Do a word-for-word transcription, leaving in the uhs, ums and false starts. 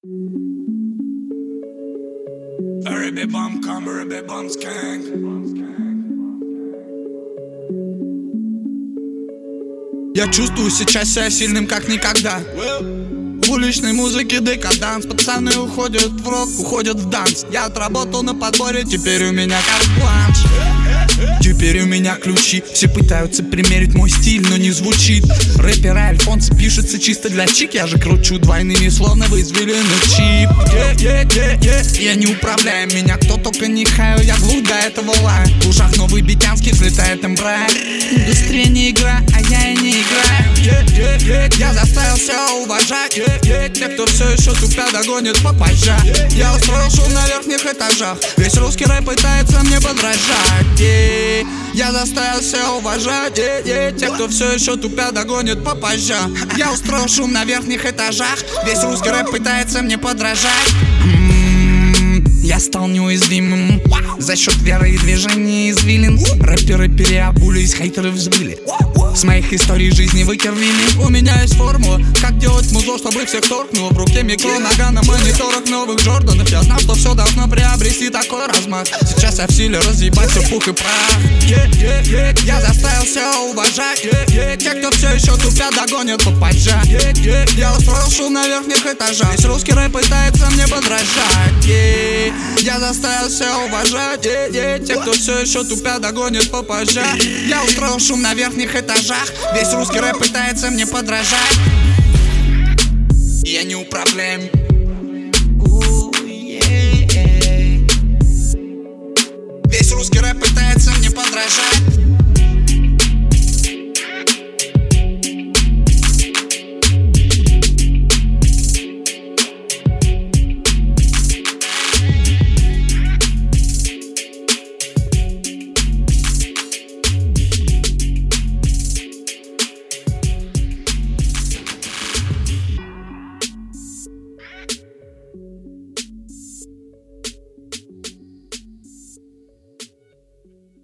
Ruby Bum come, Ruby Bum skank. Я чувствую сейчас себя сильным как никогда. В уличной музыке декаданс. Пацаны уходят в рок, уходят в данс. Я отработал на подборе, теперь у меня карт-бланш. Теперь у меня ключи. Все пытаются примерить мой стиль, но не звучит. Рэпер Альфонс пишется чисто для чик. Я же кручу двойными, словно вы извилины чип. yeah, yeah, yeah, yeah. Я не управляю, меня кто только не хаю. Я глух до этого лая. В ушах новый битянский взлетает эмбрай. Индустрия не игра, а я и не играю. yeah, yeah, yeah. Я заставил себя уважать. yeah, yeah. Те, кто все еще тупя, догонит попозже. yeah. Я устроил шум на верхних этажах. Весь русский рэп пытается мне подражать. yeah. Я заставил себя уважать. yeah, yeah. Те, кто все еще тупя, догонит попозже. Я устроил шум на верхних этажах. Весь русский рэп пытается мне подражать. Я стал неуязвимым за счет веры и движения извилин. Рэперы переобулись, хейтеры взвыли. С моих историй жизни выкервили. У меня есть формула, как делать музло, чтобы всех торкнуло. В руке микро, нога на мониторах новых Джорданов. Я знал, что все должно приобрести такой размах. Сейчас я в силе разъебать все пух и прах. yeah, yeah, yeah. Я заставил себя уважать. yeah, yeah. Те, кто все еще тупят, догонят попозже. yeah, yeah. Я устроил шум на верхних этажах. Весь русский рэп пытается мне подражать. yeah. Я заставил себя уважать. yeah, yeah. Те, кто все еще тупят, догонят попозже. Я устроил шум на верхних этажах. Весь русский рэп пытается мне подражать. Я не управляем. Весь русский рэп пытается мне подражать.